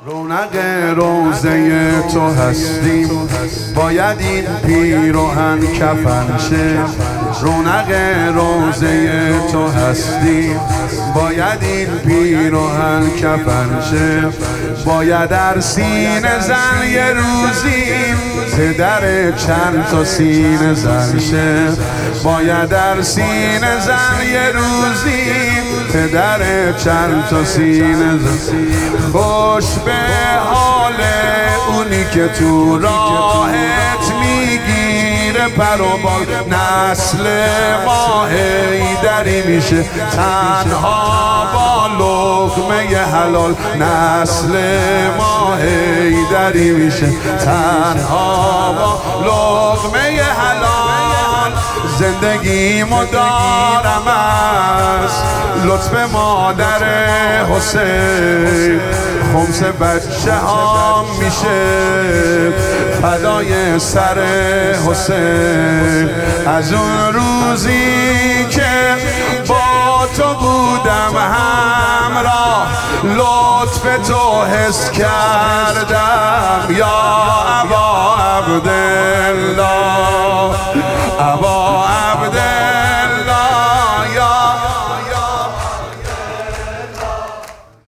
رونق روزه تو هستیم، باید این پیراهن کفن شه. رونق روزه تو هستیم، باید این پیراهن کفن شه. باید در سینه زن یه روزی پدر چند تا سینه زن شه. باید در سینه زن یه روزی پدر چند تا سینه زن. خوش به حال اونی که تو راهت میگیره پر و بال، نسل ما حیدری میشه تنها با لقمه حلال. نسل ما حیدری میشه تنها با لقمه حلال. زندگیمو دارم از لطف مادر حسین، خمس بچه ها میشه فدای سر حسین. از اون روزی که با تو بودم همراه، لطف تو حس کردم یا ابا عبد